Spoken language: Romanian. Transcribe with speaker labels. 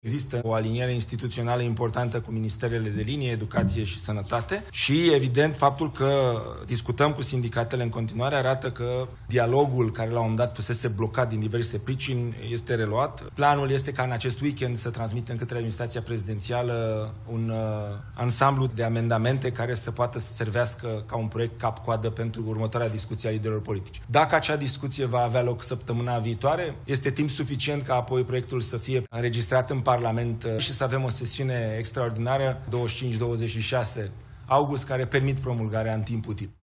Speaker 1: Există o aliniere instituțională importantă cu ministerele de linie, educație și sănătate și, evident, faptul că discutăm cu sindicatele în continuare arată că dialogul, care la un moment dat fusese blocat din diverse pricini, este reluat. Planul este ca în acest weekend să transmitem către administrația prezidențială un ansamblu de amendamente care să poată să servească ca un proiect cap-coadă pentru următoarea discuție a liderilor politici. Dacă acea discuție va avea loc săptămâna viitoare, este timp suficient ca apoi proiectul să fie înregistrat în Parlament și să avem o sesiune extraordinară 25-26 august care permit promulgarea în timp util.